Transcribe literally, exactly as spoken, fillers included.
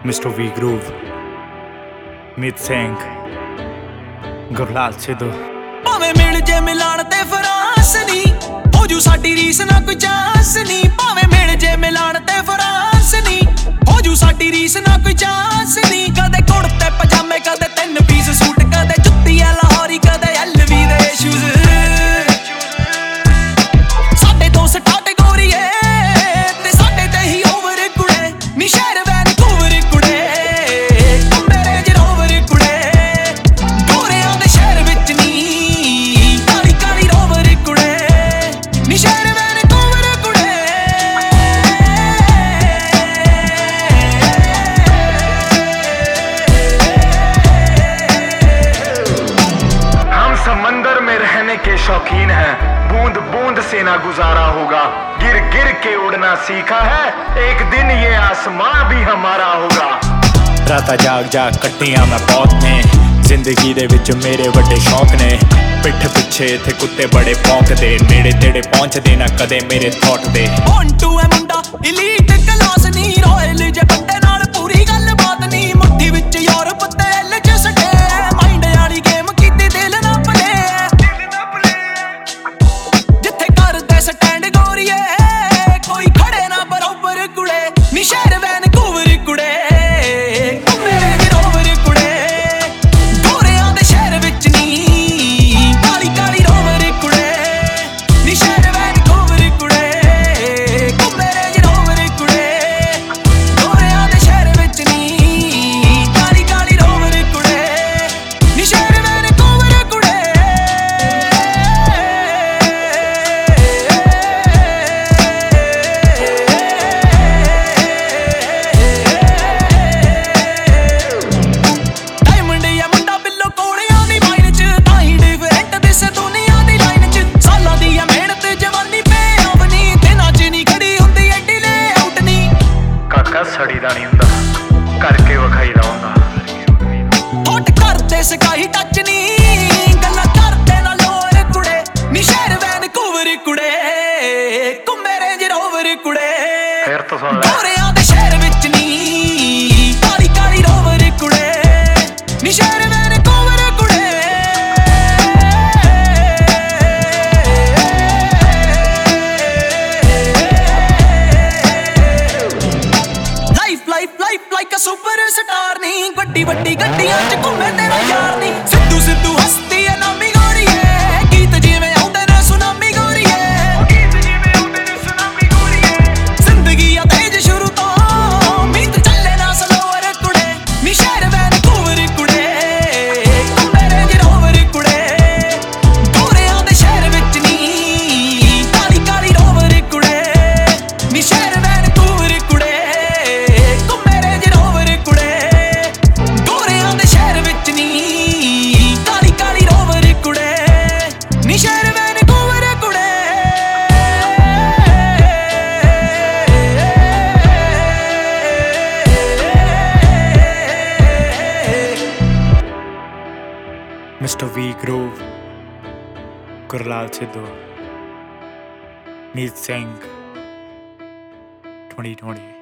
Mister V Groove, Meet Singh, Gurlal Sidhu. ਭਾਵੇਂ ਮਿਲ ਜੇ ਮਿਲਾਣ ਤੇ ਫਰਾਂਸ ਨੀ, ਹੋ ਜੂ ਸਾਡੀ ਰੀਸ ਨਾ ਕੋਈ ਚਾਂਸ ਨੀ। ਭਾਵੇਂ ਮਿਲ ਜੇ ਮਿਲਾਣ ਤੇ ਫਰਾਂਸ ਨੀ, ਹੋ ਜੂ ਸਾਡੀ ਰੀਸ ਨਾ ਕੋਈ ਚਾਂਸ ਨੀ। ਕਦੇ ਕੁੜਤੇ ਪਜਾਮੇ, ਕਦੇ ਤਿੰਨ ਪੀਸ ਸੂਟ, ਕਦੇ ਜੁੱਤੀ ਆ ਲਾਹੌਰੀ, ਕਦੇ ਐਲਵੀ ਦੇ ਸ਼ੂਜ਼। ਸਾਡੇ ਤੋਂ ਸਟਾਰਟ ਗੋਰੀਏ ਤੇ ਸਾਡੇ ਤੇ ਹੀ ਓਵਰ ਕੁੜੇ, ਨੀ ਸ਼ਹਿਰ ਵੈਨਕੂਵਰ ਕੁੜੇ, ਮੇਰੇ ਜਰੋਵਰ ਕੁੜੇ। ਗੋਰਿਆਂ ਦੇ ਸ਼ਹਿਰ ਵਿੱਚ ਨੀ ਕਾਲੀ ਕਾਲੀ ਰੋਵਰ ਕੁੜੇ, ਨੀ ਸ਼ਹਿਰ ਵੈਨਕੂਵਰ ਕੁੜੇ। हम समंदर में रहने के शौकीन हैं, बूंद बूंद से ना गुजारा होगा। गिर गिर के उड़ना सीखा है, एक दिन ये आसमां भी हमारा होगा। ਰਾਤਾਂ ਜਾਗ ਜਾਗ ਕੱਟੀਆਂ ਮੈਂ ਬਹੁਤ ਨੇ, ਜ਼ਿੰਦਗੀ ਦੇ ਵਿੱਚ ਮੇਰੇ ਵੱਡੇ ਸ਼ੌਕ ਨੇ। ਪਿੱਠ ਪਿੱਛੇ ਇੱਥੇ ਕੁੱਤੇ ਬੜੇ ਭੌਂਕਦੇ, ਨੇੜੇ ਤੇੜੇ ਪਹੁੰਚਦੇ ਨਾ ਕਦੇ ਮੇਰੇ ਥੌਟ ਦੇ। ਮੌਂਟੂ ਐ ਮੁੰਡਾ ਇਲੀਟ ਕਲਾਸ ਨੀ, ਰੋਇਲ ਜੇ ਬੰਦੇ ਨਾਲ ਪੂਰੀ ਗੱਲ ਬਾਤ ਨੀ। ਮੁੱਠੀ ਵਿੱਚ ਯੂਰਪ ਤੇ ਐਲ ਚ ਸਟੇ, ਮਾਈਂਡ ਵਾਲੀ ਗੇਮ ਕੀਤੀ ਦਿਲ ਨਾ ਭਲੇ। ਜਿੱਥੇ ਕਰਦੇ ਸਟੈਂਡ ਗੋਰੀਏ, ਕੋਈ ਖੜੇ ਨਾ ਬਰੋਬਰ ਕੁੜੇ, ਨੀ ਸ਼ਹਿਰ ਵੈਨਕੂਵਰ ਕੁੜੇ, ਮੇਰੇ ਜਰੋਵਰ ਕੁੜੇ। ਗੋਰਿਆਂ ਦੇ ਸ਼ਹਿਰ ਵਿੱਚ ਨੀ ਕਾਲੀ ਕਾਲੀ ਰੋਵਰ ਕੁੜੇ, ਨੀ ਸ਼ਹਿਰ ਵੈਨਕੂਵਰ ਕੁੜੇ, ਮੇਰੇ ਜਰੋਵਰ ਕੁੜੇ। ਗੋਰਿਆਂ ਦੇ ਸ਼ਹਿਰ ਵਿੱਚ ਨੀ ਕਾਲੀ ਕਾਲੀ ਰੋਵਰ ਕੁੜੇ, ਨੀ ਸ਼ਹਿਰ ਵੈਨਕੂਵਰ ਕੁੜੇ। ਡਾਇਮੰਡ ਆ ਮੁੰਡਾ ਬਿੱਲੋ ਕੋਲਿਆਂ ਦੀ ਮਾਈਨ ਚ, ਤਾਂ ਹੀ ਡਿਫਰੈਂਟ ਦਿਸ ਦੁਨੀਆ ਦੀ ਲਾਈਨ ਚ। ਸਾਲਾਂ ਦੀ ਆ ਮਿਹਨਤ ਜਵਾਨੀ ਪੇ ਆਵਨੀ, ਦਿਨਾਂ ਚ ਨੀ ਖੜੀ ਹੁੰਦੀ ਐਡੀ ਲੈ ਆਊਟ ਨੀ। ਕਾਕਾ ਸੜੀ ਦਾ ਨਹੀਂ ਹੁੰਦਾ, ਕਰਕੇ ਵਿਖਾਈਦਾ ਹੁੰਦਾ। ਹੋਟ ਕਰਦੇ ਸਕਾਈ ਟੱਚ ਨੀ, ਗੱਲਾਂ ਕਰਦੇ ਨਾ ਲੋਰ ਕੁੜੇ, ਨੀ ਸ਼ਹਿਰ ਵੈਨਕੂਵਰ ਕੁੜੇ, ਮੇਰੇ ਜਰੋਵਰ ਕੁੜੇ। ਫਿਰ ਤੋਂ ਸੁਣ ਲੈ। ਗੋਰਿਆਂ ਦੇ ਸ਼ਹਿਰ ਵਿੱਚ ਨੀ ਕਾਲੀ ਕਾਲੀ ਰੋਵਰ ਕੁੜੇ, ਨੀ ਸ਼ਹਿਰ ਵੈਨਕੂਵਰ ਕੁੜੇ। Life life life like a superstar ਨੀ, ਵੱਡੀ ਵੱਡੀ ਗੱਡੀਆਂ ਚ ਘੁੰਮੇ ਤੇਰਾ ਯਾਰ ਨੀ। ਸਿੱਧੂ ਸਿੱਧੂ ਹਸਤੀ ਐ ਨਾਮੀ ਗੋਰੀਏ, ਗੀਤ ਜਿਵੇਂ ਆਉਂਦੇ ਨੇ ਸੁਨਾਮੀ ਗੋਰੀਏ। ਜ਼ਿੰਦਗੀ ਆ ਤੇਜ ਸ਼ੁਰੂ ਤੋਂ, ਮੀਤ ਚੱਲੇ ਨਾ ਸਲੋਵਰ ਕੁੜੇ, ਨੀ ਸ਼ਹਿਰ ਵੈਨਕੂਵਰ ਕੁੜੇ, ਮੇਰੇ ਜਰੋਵਰ ਕੁੜੇ। ਗੋਰਿਆਂ ਦੇ ਸ਼ਹਿਰ ਵਿੱਚ ਨੀ ਕਾਲੀ ਕਾਲੀ ਰੋਵਰ ਕੁੜੇ, ਨੀ ਸ਼ਹਿਰ ਵੈਨਕੂਵਰ ਕੁੜੇ, ਮੇਰੇ ਜਰੋਵਰ ਕੁੜੇ। ਗੋਰਿਆਂ ਦੇ ਸ਼ਹਿਰ ਵਿੱਚ ਨੀ ਕਾਲੀ ਕਾਲੀ ਰੋਵਰ ਕੁੜੇ, ਨੀ ਸ਼ਹਿਰ ਵੈਨਕੂਵਰ ਕੁੜੇ। Mister V Groove, Gurlal Sidhu, Meet Singh, twenty twenty